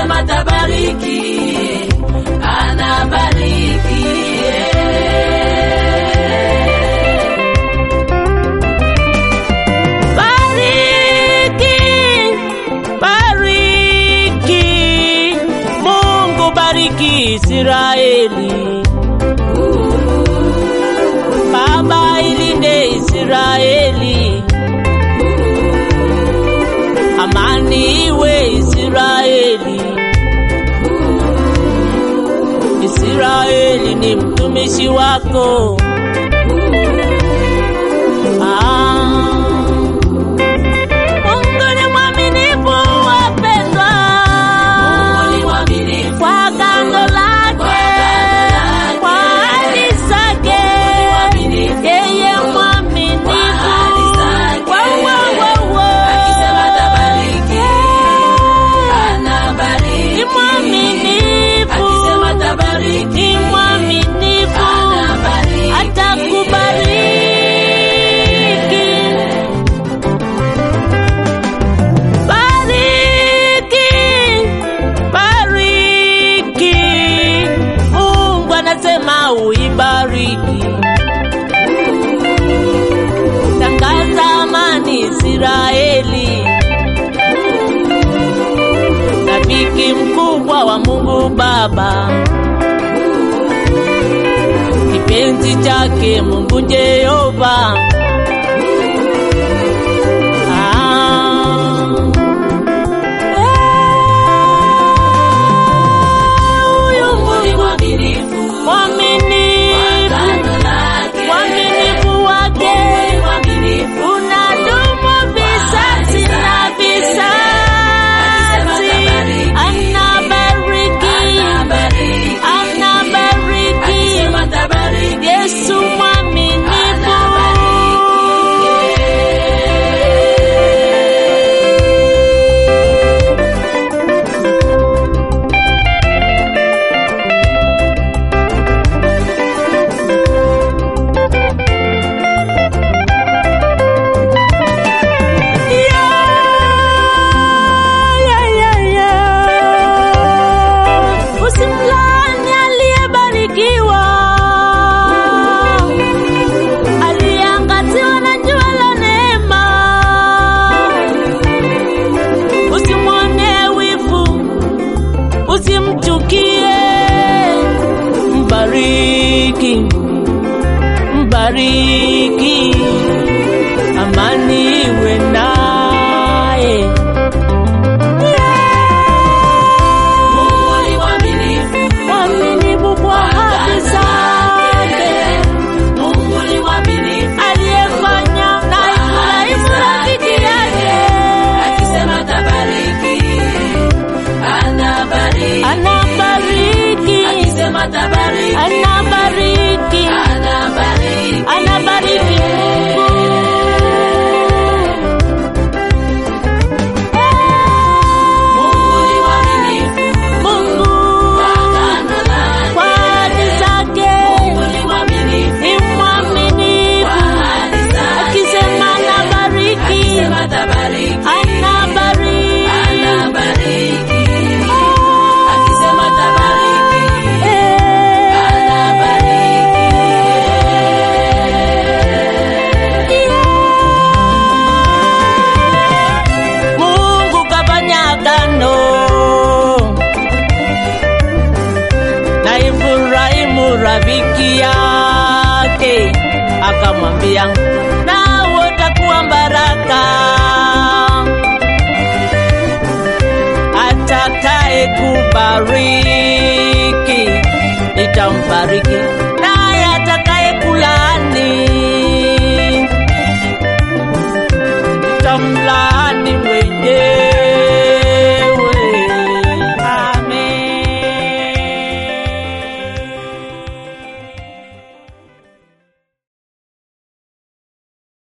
akisema tabariki, anabariki. Bariki, bariki, Mungu bariki Israeli. Baba ilinde Israeli, amani iwe Israeli. Israeli ni mtumishi wako. Mungu ni mwaminifu wapendwa, kwa agano lake, kwa ahadi zake, yeye mwaminifu. Akisema tabariki, anabariki. Ni mwaminifu, Akisema tabariki, ni mwaminifu, anabariki. atakubariki. Bariki, bariki, Mungu anasema uibariki. Tangaza amani Israeli, rafiki mkubwa wa Mungu Baba, kipenzi chake Mungu Jehova. Mungu ni mwaminifu, Mwaminifu wake mwaminifu. unadumu vizazi na vizazi. Anabariki, anabariki, Akisema tabariki, Yesu mwaminifu. Usimlani aliyebarikiwa, aliyeangaziwa na jua la neema. Usimwone wivu, usimchukie, mbariki, mbariki, amani iwe naye. Mungu ni mwaminifu, Mwaminifu kwa ahadi zake, Mungu ni mwaminifu. aliyefanya na Ibrahimu rafiki yake. Akisema tabariki, anabariki. Anabariki, Akisema tabariki, anabariki, anabariki. anabariki Mungu. Mungu ni mwaminifu, Mungu agano lake. kwa ahadi zake Mungu ni mwaminifu, ni mwaminifu. ahadi zake. Akisema anabariki, Akisema tabariki, anabariki. anabariki. Akisema tabariki, Mungu kafanya agano na Ibrahimu rafiki yake, akamwambia nawe utakuwa baraka, atakaye kubariki nitambariki.